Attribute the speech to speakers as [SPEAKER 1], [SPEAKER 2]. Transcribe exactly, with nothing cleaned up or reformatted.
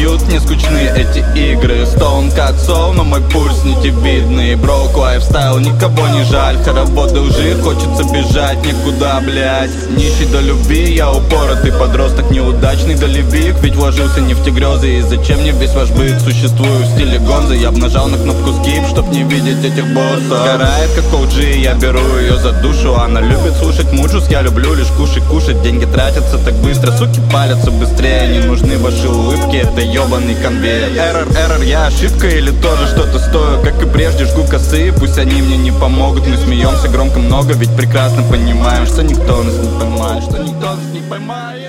[SPEAKER 1] дают, мне скучны эти игры. Стоун как сол, но мой пульс не те видный. Брок лайфстайл, никого не жаль. Хороводы лжи, хочется бежать никуда, блять. Нищий до любви, я упоротый подросток, неудачный долевик. Ведь вложился не в те грезы, и зачем мне весь ваш быт? Существую в стиле гонза, я б нажал на кнопку скип, чтоб не видеть этих боссов. Сгорает как о джи, я беру ее за душу. Она любит слушать муджус, я люблю лишь кушать, кушать. Деньги тратятся так быстро, суки палятся быстрее. Не нужны ваши улыбки, это ебаный конвейер. Эррор, эррор, я ошибка или тоже что-то стою? Как и прежде жгу косы, пусть они мне не помогут. Мы смеемся громко много, ведь прекрасно понимаем, что никто нас не поймает, что никто нас не поймает.